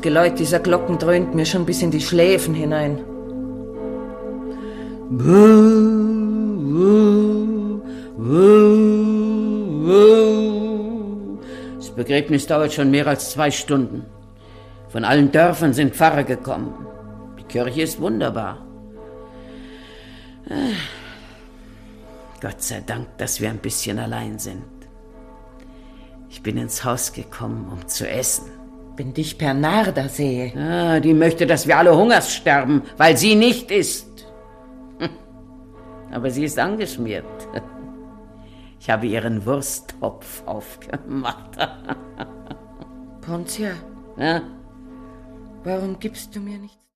Geläut dieser Glocken dröhnt mir schon bis in die Schläfen hinein. Das Begräbnis dauert schon mehr als 2 Stunden. Von allen Dörfern sind Pfarrer gekommen. Die Kirche ist wunderbar. Gott sei Dank, dass wir ein bisschen allein sind. Ich bin ins Haus gekommen, um zu essen. Wenn dich Bernarda sehe. Die möchte, dass wir alle Hungers sterben, weil sie nicht isst. Aber sie ist angeschmiert. Ich habe ihren Wursttopf aufgemacht. Pontia, Ja? warum gibst du mir nichts?